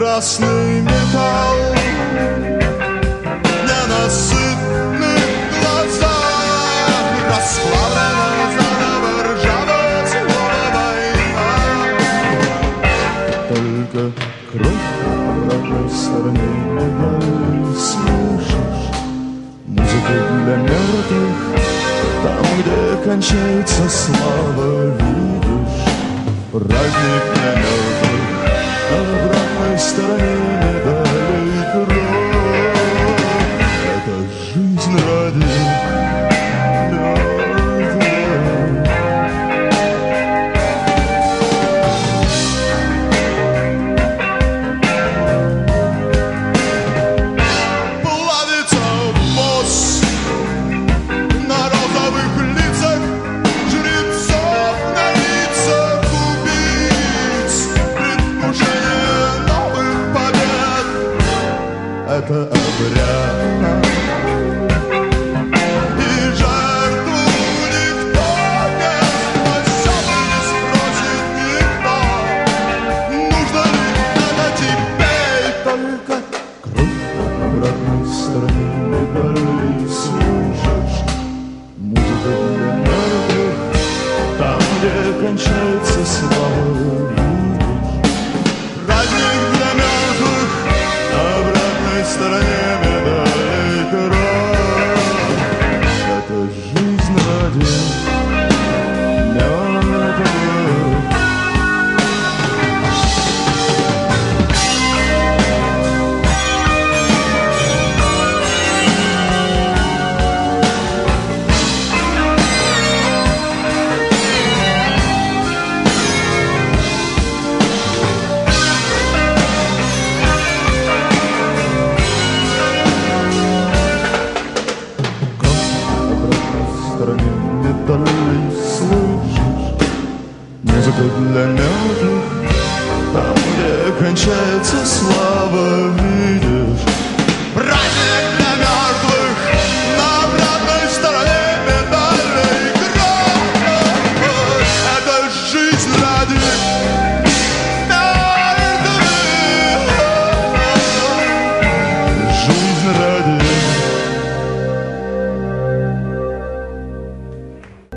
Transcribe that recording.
красный металл, ненасытны глаза, расплавлена заново ржавое слово война. Только кровь на обратной стороне медали. Слышишь музыку для мертвых, там, где кончается слава, видишь праздник для мертвых. На обратной стороне медали кровь. Это жизнь ради плавится босс на розовых лицах жрецов, на лицах убийц. Предвкушение новых побед — это обряд. И жертву никто не спасет и не спросит никто, нужно ли это теперь. Только кровь на обратной стороне медали. Слышишь музыка для мертвых, там, где кончается слава, видишь праздник для мертвых. На обратной стороне медали кровь. Это жизнь ради мертвых. Стороне медалей. Слышишь музыку для мертвых, там, где кончается слава, видишь праздник для мертвых. На обратной стороне медалей кровь. Это жизнь ради